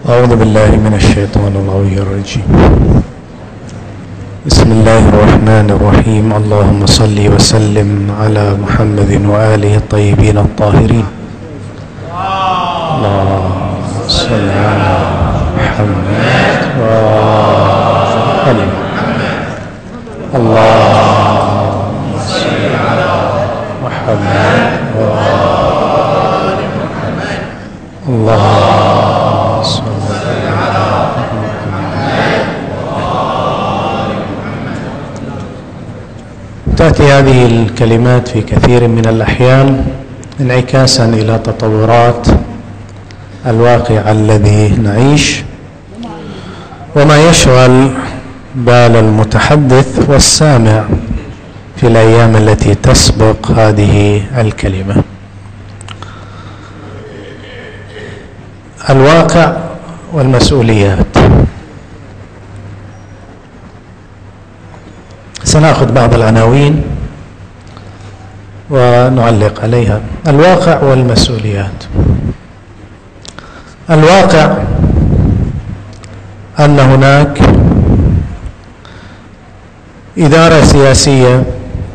أعوذ بالله من الشيطان الغوي الرجيم. بسم الله الرحمن الرحيم. اللهم صل وسلم على محمد وآله الطيبين الطاهرين. اللهم صل على محمد وآل محمد. اللهم صل على محمد وآل محمد. اللهم صل على محمد وآل محمد. تأتي هذه الكلمات في كثير من الأحيان انعكاسا إلى تطورات الواقع الذي نعيش وما يشغل بال المتحدث والسامع في الأيام التي تسبق هذه الكلمة. الواقع والمسؤوليات. سنأخذ بعض العناوين ونعلق عليها. الواقع والمسؤوليات. الواقع أن هناك إدارة سياسية،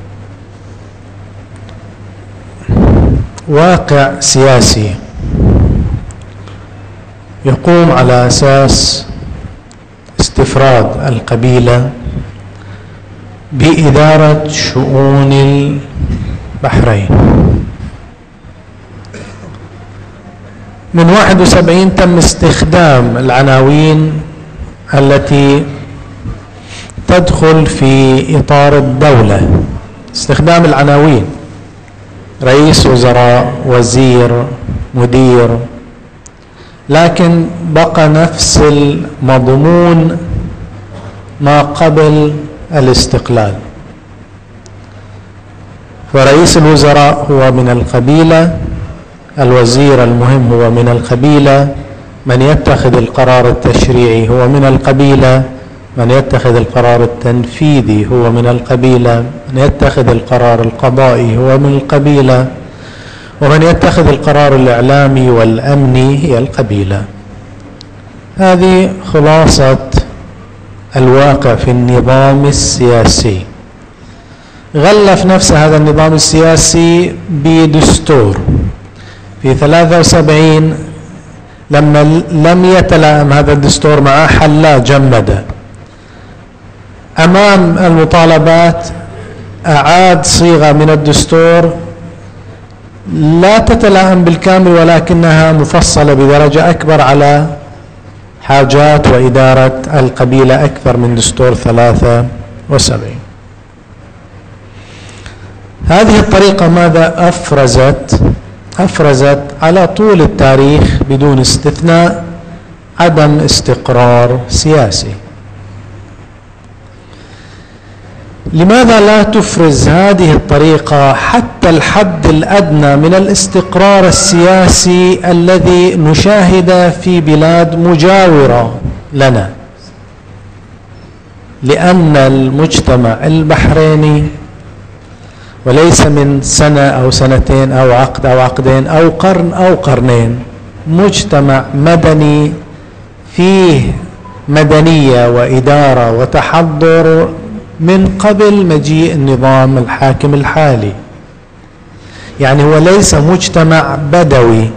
واقع سياسي يقوم على أساس استفراد القبيلة بإدارة شؤون البحرين. من 71 تم استخدام العناوين التي تدخل في إطار الدولة، استخدام العناوين رئيس وزراء، وزير، مدير، لكن بقى نفس المضمون ما قبل الاستقلال. فرئيس الوزراء هو من القبيلة، الوزير المهم هو من القبيلة، من يتخذ القرار التشريعي هو من القبيلة، من يتخذ القرار التنفيذي هو من القبيلة، من يتخذ القرار القضائي هو من القبيلة، ومن يتخذ القرار الإعلامي والأمني هي القبيلة. هذه خلاصة الواقع في النظام السياسي. غلف نفس هذا النظام السياسي بدستور في 73 لما لم يتلائم هذا الدستور معه حلا جمد. أمام المطالبات أعاد صيغة من الدستور لا تتلائم بالكامل ولكنها مفصلة بدرجة أكبر على حاجات وإدارة القبيلة أكثر من دستور 73. هذه الطريقة ماذا أفرزت على طول التاريخ بدون استثناء؟ عدم استقرار سياسي. لماذا لا تفرز هذه الطريقة حتى الحد الأدنى من الاستقرار السياسي الذي نشاهد في بلاد مجاورة لنا؟ لأن المجتمع البحريني، وليس من سنة أو سنتين أو عقد أو عقدين أو قرن أو قرنين، مجتمع مدني فيه مدنية وإدارة وتحضر من قبل مجيء النظام الحاكم الحالي. يعني هو ليس مجتمع بدوي،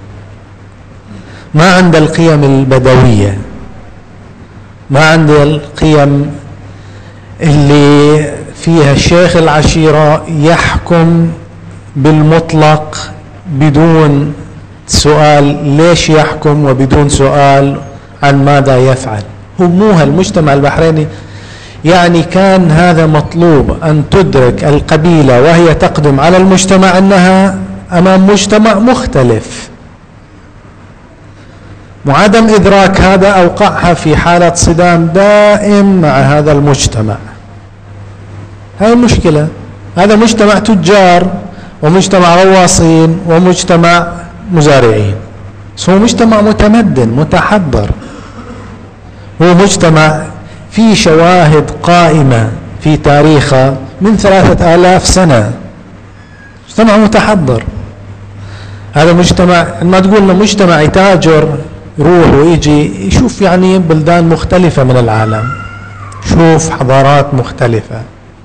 ما عند القيم البدوية، ما عند القيم اللي فيها الشيخ العشيرة يحكم بالمطلق بدون سؤال ليش يحكم وبدون سؤال عن ماذا يفعل. هو مو هالمجتمع البحريني. يعني كان هذا مطلوب، أن تدرك القبيلة وهي تقدم على المجتمع أنها أمام مجتمع مختلف. وعدم إدراك هذا أوقعها في حالة صدام دائم مع هذا المجتمع. هاي المشكلة. هذا مجتمع تجار ومجتمع غواصين ومجتمع مزارعين، هو مجتمع متمدن متحضر، هو مجتمع في شواهد قائمة في تاريخه من 3000 سنة، مجتمع متحضر. هذا مجتمع، ما تقول له مجتمع يتاجر يروح ويجي يشوف يعني بلدان مختلفة من العالم، شوف حضارات مختلفة.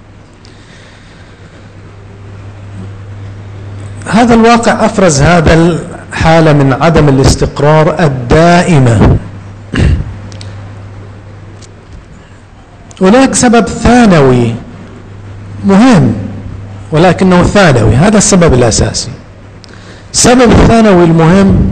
هذا الواقع أفرز هذا الحالة من عدم الاستقرار الدائمة. هناك سبب ثانوي مهم ولكنه ثانوي، هذا السبب الأساسي. السبب الثانوي المهم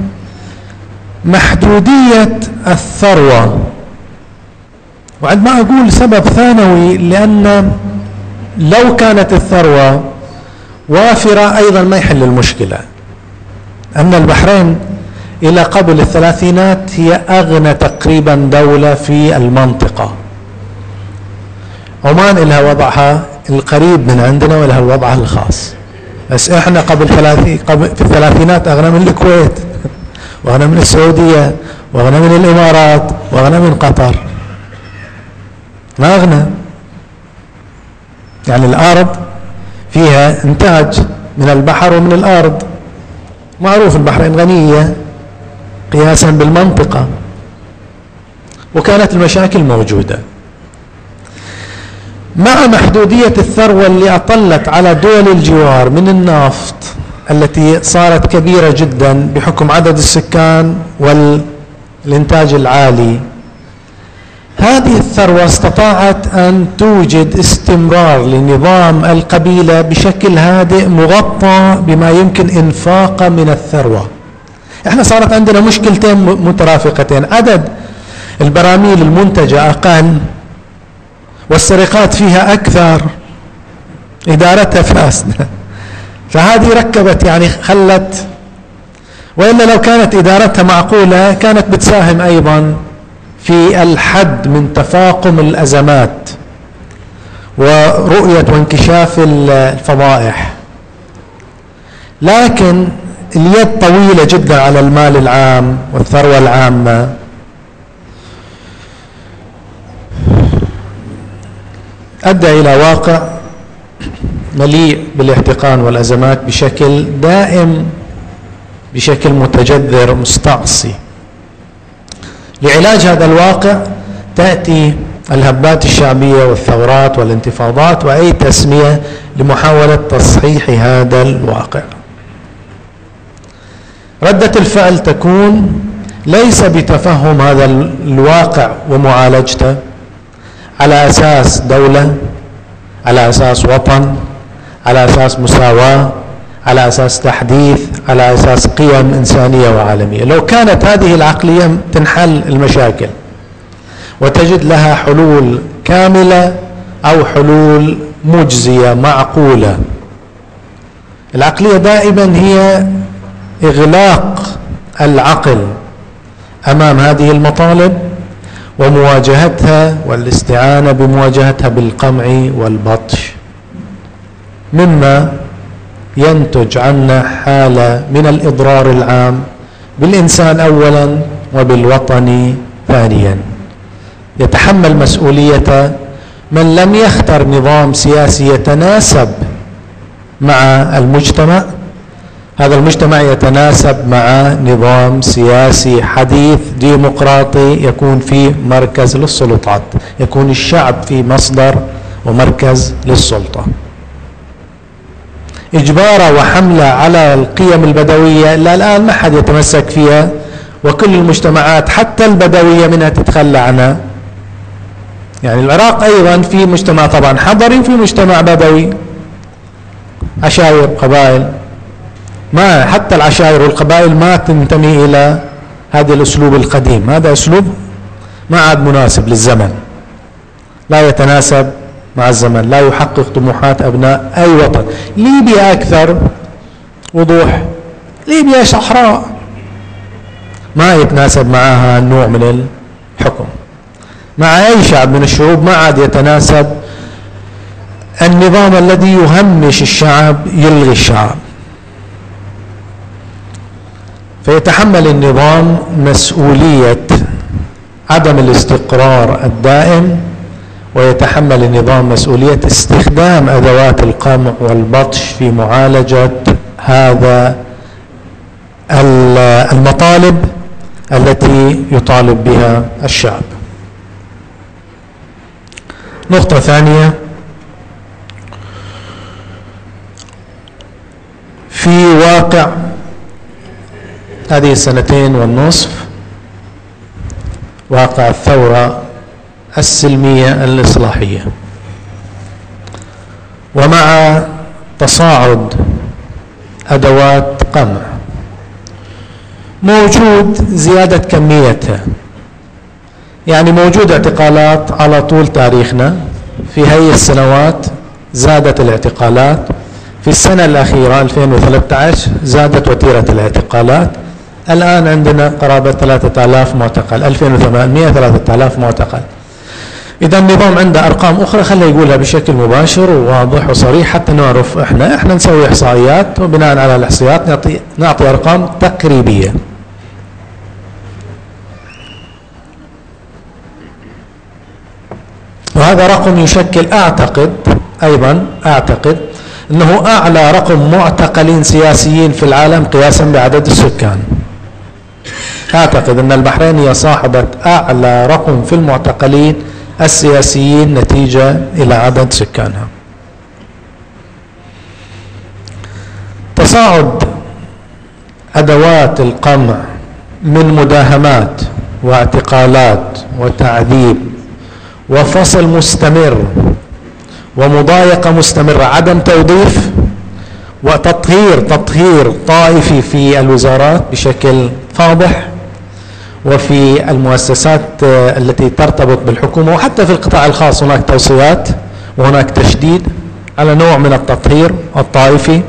محدودية الثروة. وعندما أقول سبب ثانوي لأن لو كانت الثروة وافرة أيضا ما يحل المشكلة. أن البحرين إلى قبل الثلاثينات هي أغنى تقريبا دولة في المنطقة. عمان لها وضعها القريب من عندنا ولها وضعها الخاص، بس احنا قبل في الثلاثينات أغنى من الكويت وأغنى من السعودية وأغنى من الإمارات وأغنى من قطر. ما أغنى، يعني الأرض فيها إنتاج من البحر ومن الأرض، معروف البحرين غنية قياسا بالمنطقة، وكانت المشاكل موجودة. مع محدودية الثروة اللي أطلت على دول الجوار من النفط التي صارت كبيرة جدا بحكم عدد السكان والإنتاج العالي، هذه الثروة استطاعت أن توجد استمرار لنظام القبيلة بشكل هادئ مغطى بما يمكن إنفاقه من الثروة. احنا صارت عندنا مشكلتين مترافقتين: عدد البراميل المنتجة أقل والسرقات فيها أكثر، إدارتها فاسدة. فهذه ركبت يعني خلت، وإلا لو كانت إدارتها معقولة كانت بتساهم أيضا في الحد من تفاقم الأزمات ورؤية وانكشاف الفضائح. لكن اليد طويلة جدا على المال العام والثروة العامة، أدى إلى واقع مليء بالاحتقان والأزمات بشكل دائم، بشكل متجذر مستعصي. لعلاج هذا الواقع تأتي الهبات الشعبية والثورات والانتفاضات وأي تسمية لمحاولة تصحيح هذا الواقع. ردة الفعل تكون ليس بتفهم هذا الواقع ومعالجته على أساس دولة، على أساس وطن، على أساس مساواة، على أساس تحديث، على أساس قيم إنسانية وعالمية. لو كانت هذه العقلية تنحل المشاكل وتجد لها حلول كاملة أو حلول مجزية معقولة. العقلية دائما هي إغلاق العقل أمام هذه المطالب ومواجهتها والاستعانة بمواجهتها بالقمع والبطش، مما ينتج عنا حالة من الإضرار العام بالإنسان أولا وبالوطن ثانيا. يتحمل مسؤولية من لم يختر نظام سياسي يتناسب مع المجتمع. هذا المجتمع يتناسب مع نظام سياسي حديث ديمقراطي يكون فيه مركز للسلطات، يكون الشعب في مصدر ومركز للسلطة. إجبارا وحملة على القيم البدوية إلا الآن ما حد يتمسك فيها، وكل المجتمعات حتى البدوية منها تتخلى عنها. يعني العراق أيضا في مجتمع طبعا حضري وفي مجتمع بدوي، عشائر قبائل، ما حتى العشائر والقبائل ما تنتمي إلى هذا الأسلوب القديم. هذا أسلوب ما عاد مناسب للزمن، لا يتناسب مع الزمن، لا يحقق طموحات أبناء أي وطن. ليبيا أكثر وضوح، ليبيا صحراء ما يتناسب معها النوع من الحكم. مع أي شعب من الشعوب ما عاد يتناسب النظام الذي يهمش الشعب، يلغي الشعب. فيتحمل النظام مسؤولية عدم الاستقرار الدائم، ويتحمل النظام مسؤولية استخدام أدوات القمع والبطش في معالجة هذا المطالب التي يطالب بها الشعب. نقطة ثانية، في واقع هذه السنتين والنصف، واقع الثورة السلمية الإصلاحية، ومع تصاعد أدوات قمع موجود زيادة كميتها، يعني موجود اعتقالات على طول تاريخنا. في هذه السنوات زادت الاعتقالات، في السنة الأخيرة 2013 زادت وتيرة الاعتقالات، الآن عندنا قرابة 3000 معتقل، 2800 3000 معتقل. إذا النظام عنده أرقام أخرى خليه يقولها بشكل مباشر وواضح وصريح حتى نعرف إحنا نسوي إحصائيات، وبناء على الإحصائيات نعطي أرقام تقريبية. وهذا رقم يشكل أعتقد أنه أعلى رقم معتقلين سياسيين في العالم قياسا بعدد السكان. أعتقد أن البحرين هي صاحبة أعلى رقم في المعتقلين السياسيين نتيجة إلى عدد سكانها. تصاعد أدوات القمع من مداهمات واعتقالات وتعذيب وفصل مستمر ومضايقة مستمرة، عدم توظيف وتطهير طائفي في الوزارات بشكل فاضح، وفي المؤسسات التي ترتبط بالحكومة، وحتى في القطاع الخاص هناك توصيات وهناك تشديد على نوع من التطهير الطائفي.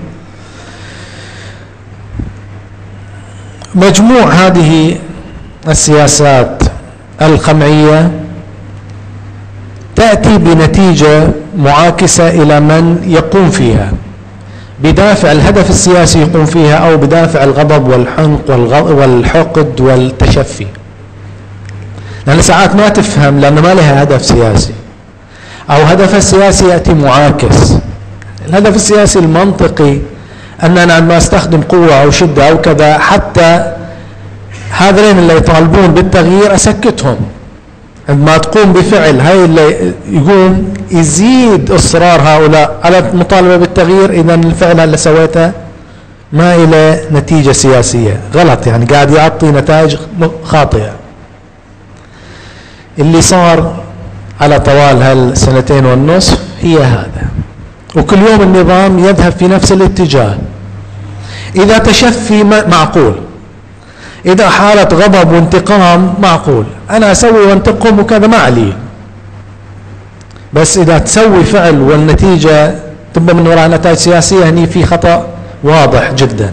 مجموع هذه السياسات القمعية تأتي بنتيجة معاكسة إلى من يقوم فيها، بدافع الهدف السياسي يقوم فيها، أو بدافع الغضب والحنق والحقد والتشفي. لأن ساعات ما تفهم، لأن ما لها هدف سياسي، أو هدف السياسي يأتي معاكس. الهدف السياسي المنطقي أن أنا عندما أستخدم قوة أو شدة أو كذا حتى هذين اللي يطالبون بالتغيير أسكتهم. عندما تقوم بفعل هاي اللي يقوم يزيد إصرار هؤلاء على المطالبة بالتغيير، إذا الفعل اللي سويته ما إلى نتيجة سياسية، غلط، يعني قاعد يعطي نتائج خاطئة. اللي صار على طوال هالسنتين والنصف هي هذا، وكل يوم النظام يذهب في نفس الاتجاه. إذا تشفي معقول، إذا حالة غضب وانتقام معقول، أنا أسوي وانتقم وكذا ما عليه. بس إذا تسوي فعل والنتيجة تبقى من وراء نتائج سياسية، هني في خطأ واضح جدا،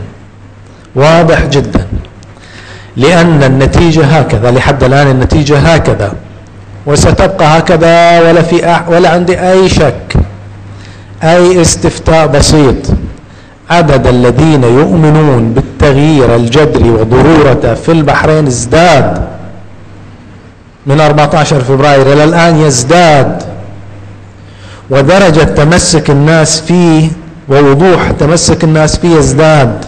لأن النتيجة هكذا لحد الآن، النتيجة هكذا وستبقى هكذا، ولا عندي أي شك، أي استفتاء بسيط. عدد الذين يؤمنون بالتغيير الجذري وضرورته في البحرين ازداد من 14 فبراير إلى الآن، يزداد، ودرجة تمسك الناس فيه ووضوح تمسك الناس فيه يزداد.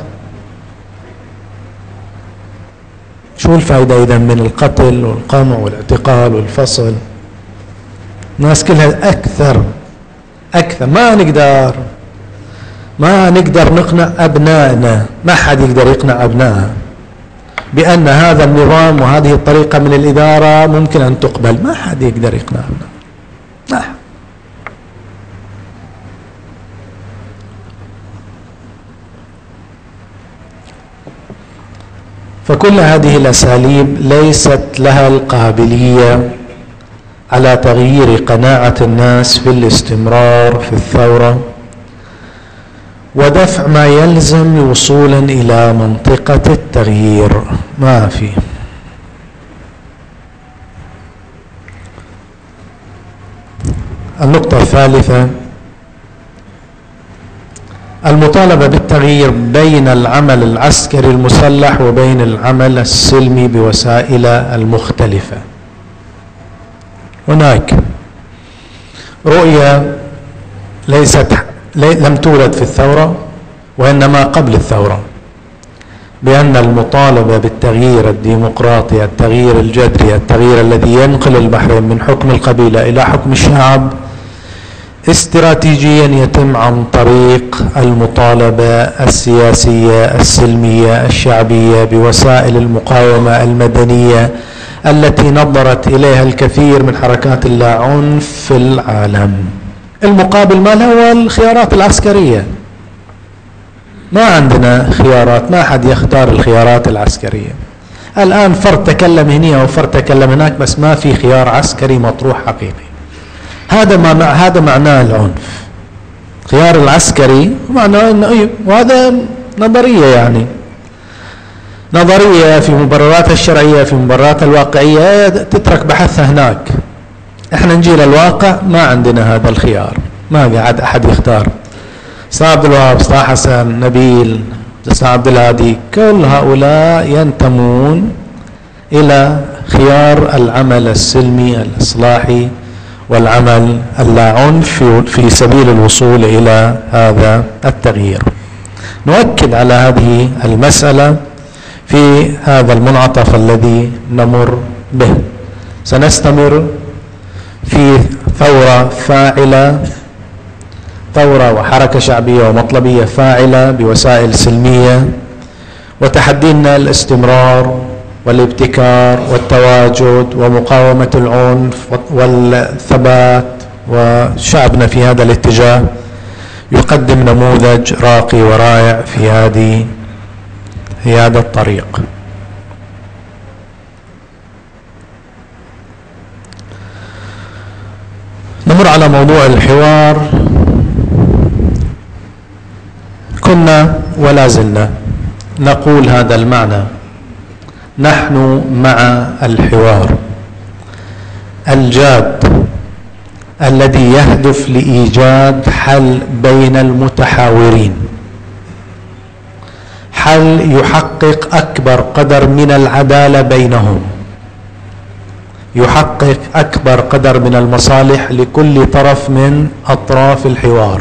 شو الفائدة إذن من القتل والقمع والاعتقال والفصل؟ الناس كلها أكثر ما نقدر نقنع أبنائنا، ما حد يقدر يقنع أبنائه بأن هذا النظام وهذه الطريقة من الإدارة ممكن أن تقبل. ما حد يقدر يقنع أبنائه، ما حد. فكل هذه الأساليب ليست لها القابلية على تغيير قناعة الناس في الاستمرار في الثورة ودفع ما يلزم وصولا إلى منطقة التغيير. ما في. النقطة الثالثة، المطالبة بالتغيير بين العمل العسكري المسلح وبين العمل السلمي بوسائله المختلفة. هناك رؤية لم تولد في الثورة وإنما قبل الثورة، بأن المطالبة بالتغيير الديمقراطي، التغيير الجذري، التغيير الذي ينقل البحرين من حكم القبيلة إلى حكم الشعب استراتيجيا يتم عن طريق المطالبة السياسية السلمية الشعبية بوسائل المقاومة المدنية التي نظرت إليها الكثير من حركات اللاعنف في العالم. المقابل ما هو الخيارات العسكرية. ما عندنا خيارات، ما حد يختار الخيارات العسكرية. الآن فرد تكلم هنا وفرد تكلم هناك، بس ما في خيار عسكري مطروح حقيقي. هذا معناه العنف. خيار العسكري معناه انه وهذا نظرية، يعني نظرية في مبرراتها الشرعية، في مبرراتها الواقعية تترك بحثها هناك. احنا نجي للواقع ما عندنا هذا الخيار، ما قاعد احد يختار. استاذ عبد الوهاب، استاذ حسن، نبيل، استاذ عبد الهادي، كل هؤلاء ينتمون الى خيار العمل السلمي الاصلاحي والعمل اللاعنف في سبيل الوصول الى هذا التغيير. نؤكد على هذه المسألة في هذا المنعطف الذي نمر به. سنستمر في ثورة فاعلة، ثورة وحركة شعبية ومطلبية فاعلة بوسائل سلمية، وتحدينا الاستمرار والابتكار والتواجد ومقاومة العنف والثبات، وشعبنا في هذا الاتجاه يقدم نموذج راقي ورائع في هذا الطريق. نمر على موضوع الحوار. كنا ولا زلنا نقول هذا المعنى: نحن مع الحوار الجاد الذي يهدف لإيجاد حل بين المتحاورين، حل يحقق أكبر قدر من العدالة بينهم، يحقق أكبر قدر من المصالح لكل طرف من أطراف الحوار،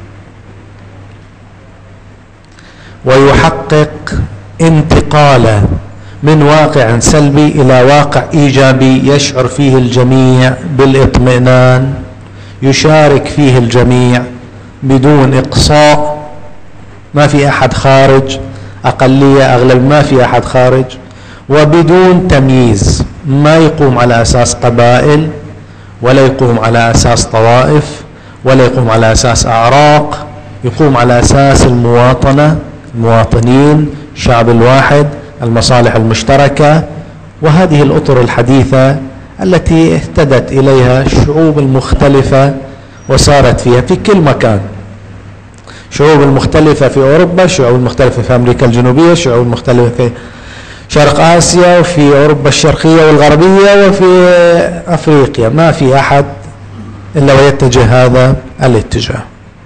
ويحقق انتقالا من واقع سلبي إلى واقع إيجابي يشعر فيه الجميع بالاطمئنان، يشارك فيه الجميع بدون إقصاء، ما في أحد خارج، أقلية أغلب ما في أحد خارج، وبدون تمييز، ما يقوم على أساس قبائل ولا يقوم على أساس طوائف ولا يقوم على أساس أعراق، يقوم على أساس المواطنة، المواطنين، الشعب الواحد، المصالح المشتركة. وهذه الأطر الحديثة التي اهتدت إليها الشعوب المختلفة وصارت فيها في كل مكان، شعوب المختلفة في أوروبا، شعوب المختلفة في أمريكا الجنوبية، شعوب المختلفة في شرق آسيا وفي أوروبا الشرقية والغربية وفي أفريقيا، ما في أحد إلا ويتجه هذا الاتجاه.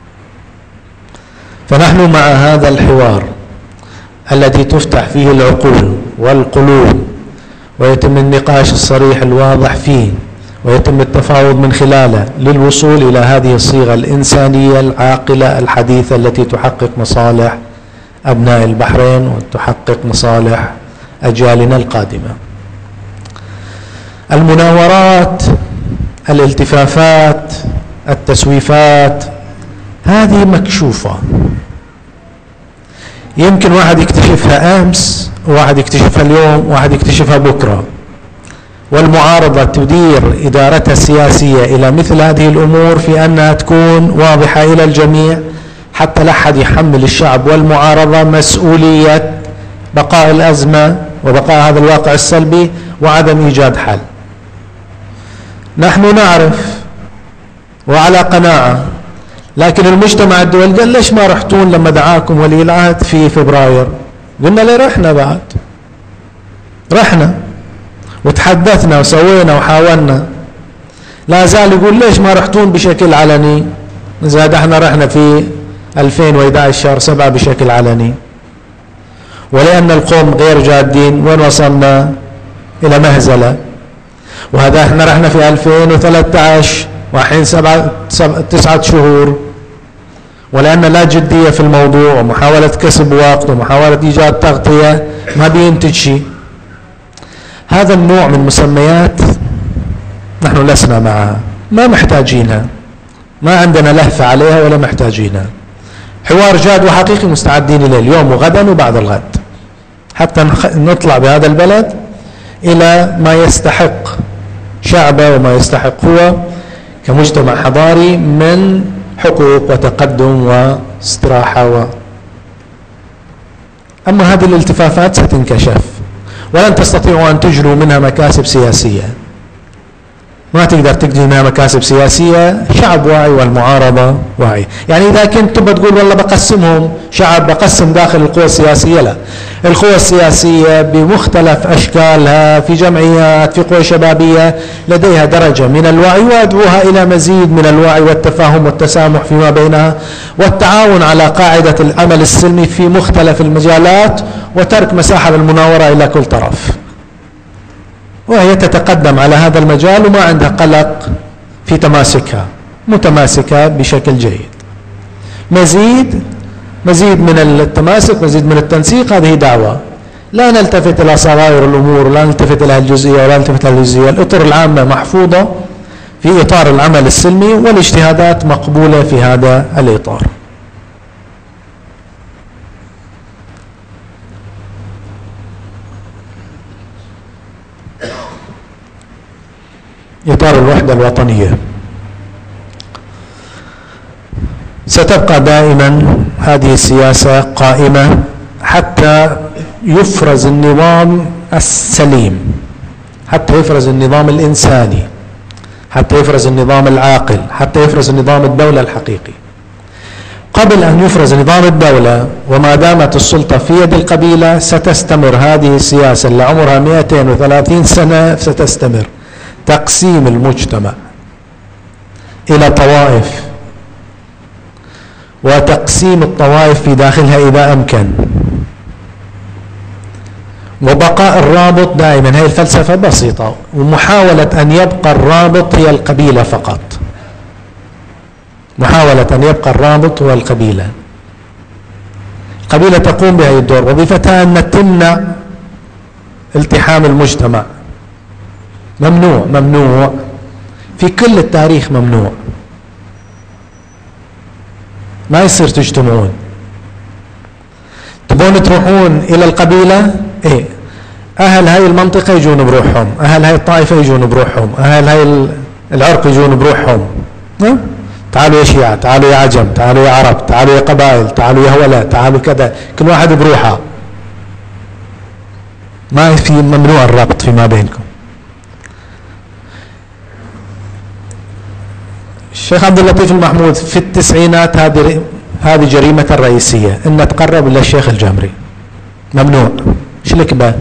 فنحن مع هذا الحوار الذي تفتح فيه العقول والقلوب ويتم النقاش الصريح الواضح فيه ويتم التفاوض من خلاله للوصول إلى هذه الصيغة الإنسانية العاقلة الحديثة التي تحقق مصالح أبناء البحرين وتحقق مصالح أجيالنا القادمة. المناورات، الالتفافات، التسويفات، هذه مكشوفة، يمكن واحد يكتشفها أمس، واحد يكتشفها اليوم، واحد يكتشفها بكرة. والمعارضة تدير إدارتها السياسية إلى مثل هذه الأمور في أنها تكون واضحة إلى الجميع، حتى لا أحد يحمل الشعب والمعارضة مسؤولية بقاء الأزمة وبقاء هذا الواقع السلبي وعدم إيجاد حل. نحن نعرف وعلى قناعة، لكن المجتمع الدولي قال ليش ما رحتون لما دعاكم ولي العهد في فبراير؟ قلنا ليه رحنا، بعد رحنا وتحدثنا وسوينا وحاولنا. لا زال يقول ليش ما رحتون بشكل علني؟ زاد احنا رحنا في 2011 شهر 7 بشكل علني، ولأن القوم غير جادين وين وصلنا؟ إلى مهزلة. وهذا احنا رحنا في 2013 وحين 9 شهور ولأن لا جدية في الموضوع ومحاولة كسب وقت ومحاولة إيجاد تغطية ما بينتج شيء. هذا النوع من مسميات نحن لسنا معها، ما محتاجينها، ما عندنا لهفة عليها ولا محتاجينها. حوار جاد وحقيقي مستعدين إليه اليوم وغدا وبعد الغد، حتى نطلع بهذا البلد إلى ما يستحق شعبه وما يستحق هو كمجتمع حضاري من حقوق وتقدم واستراحة أما هذه الالتفافات ستنكشف ولن تستطيعوا أن تجروا منها مكاسب سياسية، ما تقدر تجري منها مكاسب سياسية. شعب واعي والمعارضة واعي. يعني إذا كنت تبغى تقول والله بقسمهم شعب، بقسم داخل القوى السياسية، لا، القوى السياسية بمختلف أشكالها في جمعيات، في قوى شبابية، لديها درجة من الوعي، وأدعوها إلى مزيد من الوعي والتفاهم والتسامح فيما بينها، والتعاون على قاعدة العمل السلمي في مختلف المجالات، وترك مساحة للمناورة إلى كل طرف، وهي تتقدم على هذا المجال وما عندها قلق في تماسكها، متماسكة بشكل جيد. مزيد من التماسك، مزيد من التنسيق، هذه دعوة. لا نلتفت إلى صغائر الأمور، لا نلتفت إلى الجزئية ولا نلتفت إلى الجزئية. الأطر العامة محفوظة في إطار العمل السلمي، والاجتهادات مقبولة في هذا الإطار. إطار الوحدة الوطنية ستبقى دائما هذه السياسة قائمة حتى يفرز النظام السليم، حتى يفرز النظام الإنساني، حتى يفرز النظام العاقل، حتى يفرز نظام الدولة الحقيقي. قبل أن يفرز نظام الدولة وما دامت السلطة في يد القبيلة ستستمر هذه السياسة اللي عمرها 230 سنة، ستستمر تقسيم المجتمع إلى طوائف، وتقسيم الطوائف في داخلها إذا أمكن، وبقاء الرابط دائما. هي الفلسفة بسيطة، ومحاولة أن يبقى الرابط هي القبيلة فقط، محاولة أن يبقى الرابط هو القبيلة. القبيلة تقوم بهذا الدور، وظيفتها أن تمنع التحام المجتمع. ممنوع في كل التاريخ، ممنوع، ما يصير تجتمعون. تبون تروحون إلى القبيلة، إيه، أهل هاي المنطقة يجون بروحهم، أهل هاي الطائفة يجون بروحهم، أهل هاي العرق يجون بروحهم. تعالوا يا شيعة، تعالوا يا عجم، تعالوا يا عرب، تعالوا يا قبائل، تعالوا يا هولاء، تعالوا كذا، كل واحد بروحه. ما في، ممنوع الربط فيما بينكم. الشيخ عبد اللطيف المحمود في التسعينات هذه جريمة رئيسية، إن تقرب إلى الشيخ الجمري، ممنوع. ايش لك بقى؟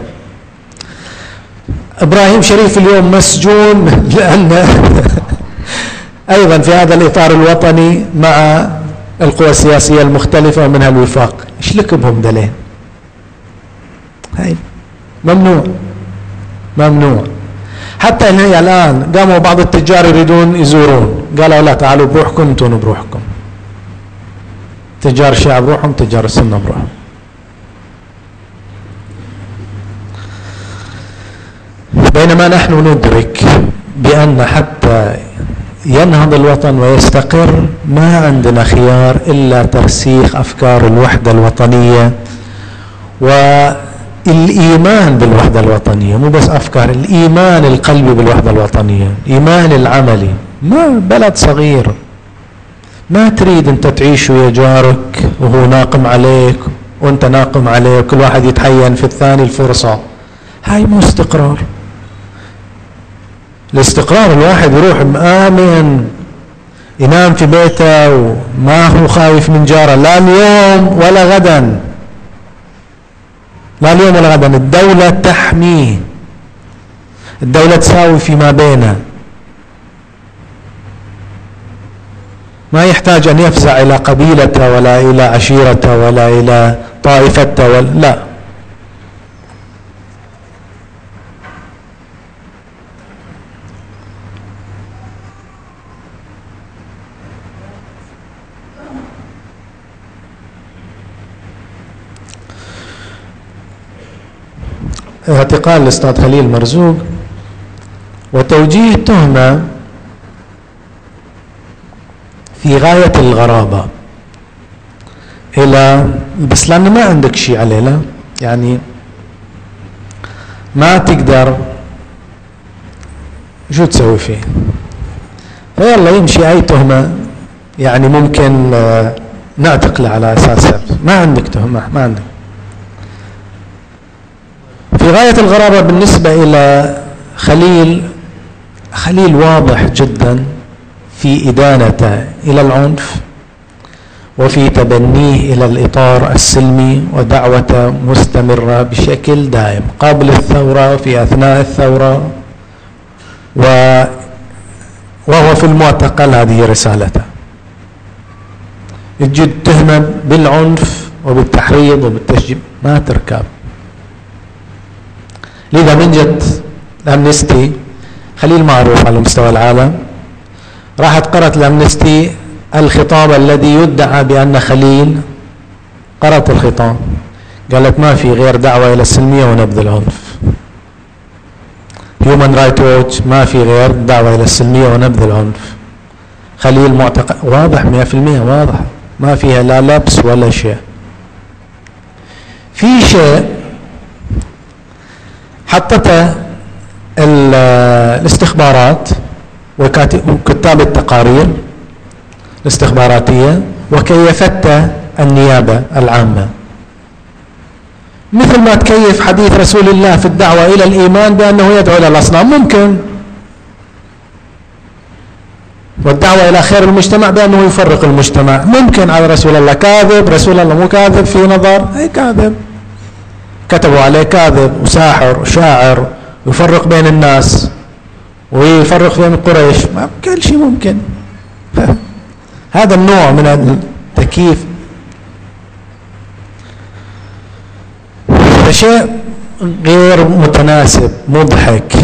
إبراهيم شريف اليوم مسجون لأن أيضا في هذا الإطار الوطني مع القوى السياسية المختلفة ومنها الوفاق. ايش لك بهم دلين؟ هاي ممنوع. حتى هي الآن قاموا بعض التجار يريدون يزورون، قالوا لا، تعالوا بروحكم، انتم بروحكم. تجار الشيعة بروحهم، تجار السنة بروحهم. بينما نحن ندرك بأن حتى ينهض الوطن ويستقر ما عندنا خيار إلا ترسيخ أفكار الوحدة الوطنية والإيمان بالوحدة الوطنية. مو بس أفكار، الإيمان القلبي بالوحدة الوطنية، الإيمان العملي. ما بلد صغير، ما تريد أنت تعيش ويا جارك وهو ناقم عليك وأنت ناقم عليه وكل واحد يتحين في الثاني الفرصة. هاي مو استقرار. الاستقرار الواحد يروح مآمن، ينام في بيته وما هو خايف من جاره، لا اليوم ولا غدا، لا اليوم ولا غدا. الدولة تحميه، الدولة تساوي فيما بينه، ما يحتاج أن يفزع إلى قبيلته ولا إلى عشيرته ولا إلى طائفته لا. اعتقال الأستاذ خليل مرزوق وتوجيه تهمة في غاية الغرابة إلى، بس لأنه ما عندك شيء عليه، لا يعني ما تقدر شو تسوي فيه، فيلا يمشي أي تهمة يعني ممكن نعتقله على أساسها. ما عندك تهمة، ما عندك. في غاية الغرابة بالنسبة إلى خليل واضح جدا في إدانته إلى العنف وفي تبنيه إلى الإطار السلمي ودعوته مستمرة بشكل دائم قبل الثورة وفي أثناء الثورة، وهو في المعتقل هذه رسالته. تجد تهمة بالعنف وبالتحريض وبالتشجيع ما تركب. لذا من جد الأمنستي خليل معروف على مستوى العالم، راحت قرأت الأمنستي الخطاب الذي يدعى بأن خليل، قرأت الخطاب قالت ما في غير دعوة إلى السلمية ونبذ العنف. هيومن رايت ووتش ما في غير دعوة إلى السلمية ونبذ العنف. خليل معتقل واضح 100% واضح، ما فيها لا لبس ولا شيء. في شيء حطته الاستخبارات وكتاب التقارير الاستخباراتية وكيفته النيابة العامة، مثل ما تكيف حديث رسول الله في الدعوة إلى الإيمان بأنه يدعو إلى الأصنام، ممكن، والدعوة إلى خير المجتمع بأنه يفرق المجتمع، ممكن. على رسول الله كاذب، رسول الله مو كاذب في نظر، أي كاذب، كتبوا عليه كاذب وساحر وشاعر ويفرق بين الناس ويفرق بين قريش، كل شيء ممكن. هذا النوع من التكييف شيء غير متناسب مضحك.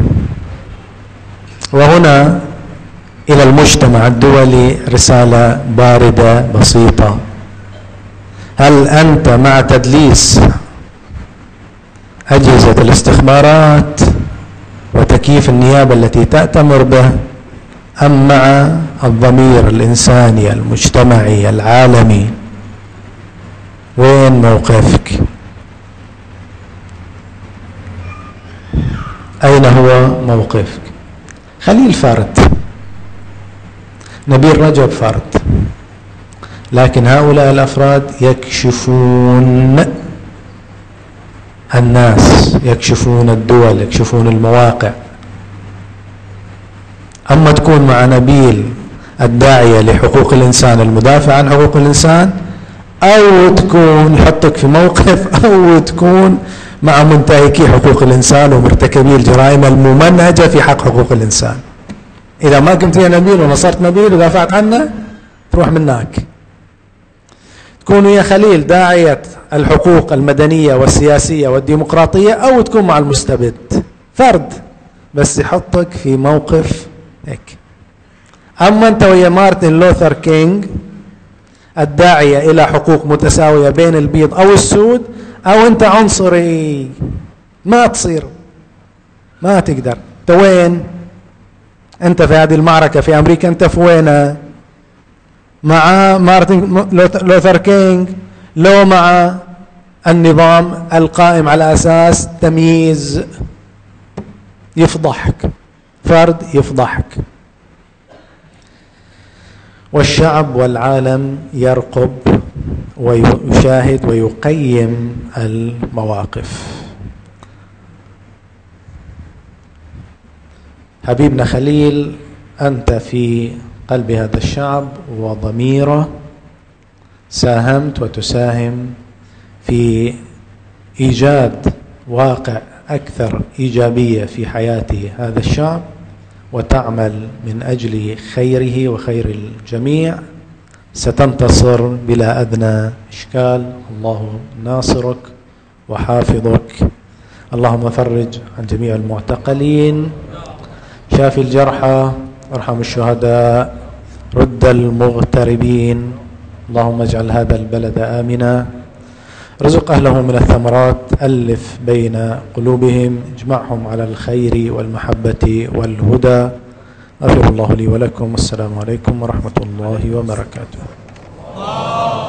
وهنا إلى المجتمع الدولي رسالة باردة بسيطة: هل أنت مع تدليس أجهزة الاستخبارات وتكييف النيابة التي تأتمر به، أم مع الضمير الإنساني المجتمعي العالمي؟ وين موقفك؟ أين هو موقفك؟ خليل فرد، نبيل رجب فرد، لكن هؤلاء الأفراد يكشفون الناس، يكشفون الدول، يكشفون المواقع. أما تكون مع نبيل الداعية لحقوق الإنسان المدافع عن حقوق الإنسان، أو تكون يحطك في موقف، أو تكون مع منتهكي حقوق الإنسان ومرتكبي الجرائم الممنهجة في حق حقوق الإنسان. إذا ما كنت يا نبيل ونصرت نبيل ودافعت عنه تروح منك. تكون يا خليل داعية الحقوق المدنية والسياسية والديمقراطية، أو تكون مع المستبد. فرد بس يحطك في موقف هيك. أما أنت ويا مارتن لوثر كينج الداعية إلى حقوق متساوية بين البيض أو السود، أو أنت عنصري، ما تصير، ما تقدر. أنت وين؟ أنت في هذه المعركة في أمريكا أنت في وين؟ مع مارتن لوثر كينج لو مع النظام القائم على أساس تمييز؟ يفضحك، فرد يفضحك. والشعب والعالم يرقب ويشاهد ويقيم المواقف. حبيبنا خليل، أنت في قلب هذا الشعب وضميره ساهمت وتساهم في إيجاد واقع أكثر إيجابية في حياة هذا الشعب، وتعمل من أجل خيره وخير الجميع. ستنتصر بلا أدنى إشكال. الله ناصرك وحافظك. اللهم فرج عن جميع المعتقلين، شافي الجرحى، ارحم الشهداء، رد المغتربين. اللهم اجعل هذا البلد آمنا، رزق أهله من الثمرات، ألف بين قلوبهم، اجمعهم على الخير والمحبة والهدى. غفر الله لي ولكم، والسلام عليكم ورحمة الله وبركاته.